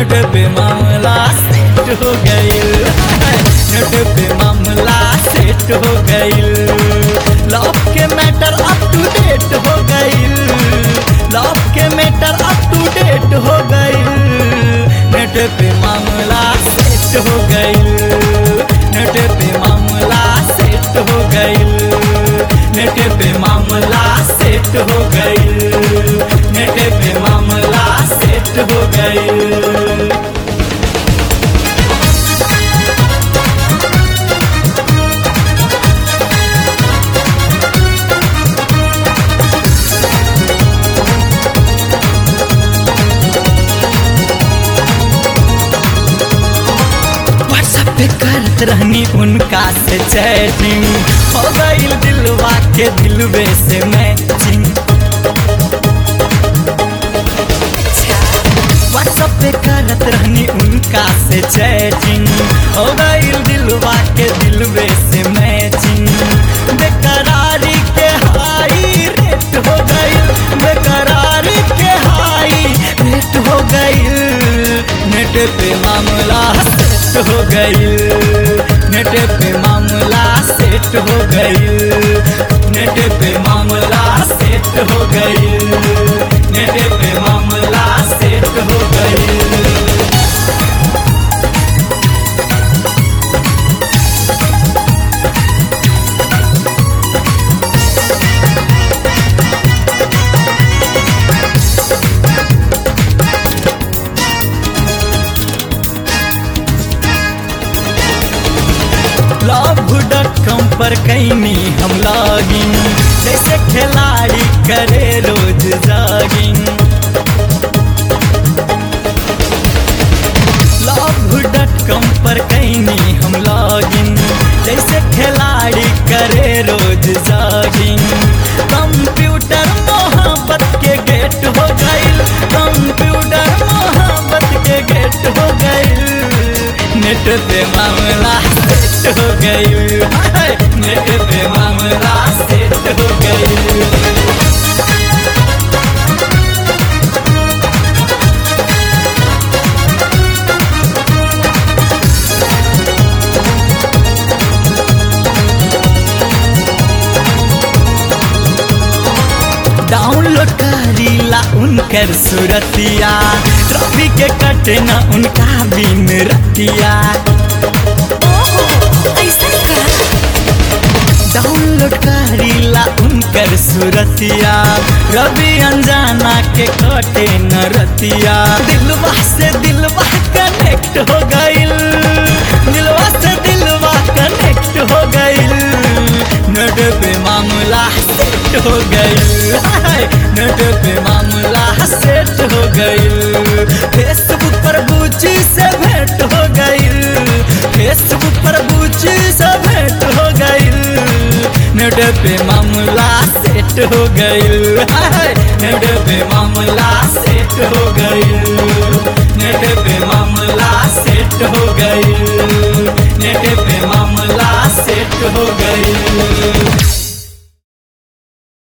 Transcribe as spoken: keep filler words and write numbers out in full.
Net पे मामला set हो गइल, नेट पे मामला सेट हो गइल। लव के मैटर अप टू डेट हो गइल, लव के मैटर अप टू डेट हो गइल। नेट पे मामला सेट हो गइल, नेट पे मामला सेट हो गइल, नेट पे मामला सेट हो गइल, नेट पे मामला सेट हो गइल। करत रहनी उनका से चैटिंग, हो गइल दिलवा के दिलवे से मैचिंग। व्हाट्सएप पे करत रहनी उनका से चैटिंग, हो गइल दिलवा के दिलवे से मैचिंग। बेकरारी के हाई रेट हो गइल, बेकरारी के हाई रेट हो गइल। नेट पे मामला सेट हो गइल, नेट पे मामला सेट हो गइल, नेट पे मामला सेट हो गइल, नेट पे मामला सेट हो गइल। लव डॉट कॉम पर कैनी हम लॉगिन, जैसे खिलाड़ी करे रोज जॉगिंग। लव डॉट कॉम पर कैनी हम लॉगिन, जैसे खिलाड़ी करे रोज जॉगिंग। कंप्यूटर मोहब्बत के गेट हो गइल, कंप्यूटर मोहब्बत के गेट हो गइल। नेट पे मामला सेट हो गइल, नेट पे मामला सेट हो गइल। डाउनलोड करीला उनकर सूरतिया, ट्रॉफी के कटे न उनका बिन रतिया। डाउनलोड करीला उनकर सूरतिया, रवि अनजाना के कटे न रतिया। दिलवा से दिलवा कनेक्ट हो गइल, दिलवा से दिलवा कनेक्ट हो गइल। नेट पे मामला सेट हो गइल, नेट पे मामला सेट हो गइल। फेसबुक पर बूची से भेंट हो गइल, फेसबुक पर बूची से भेंट हो गइल। नेट पे मामला सेट हो गइल, नेट पे मामला सेट हो गइल, नेट पे मामला सेट हो गइल, नेट पे मामला सेट हो गइल।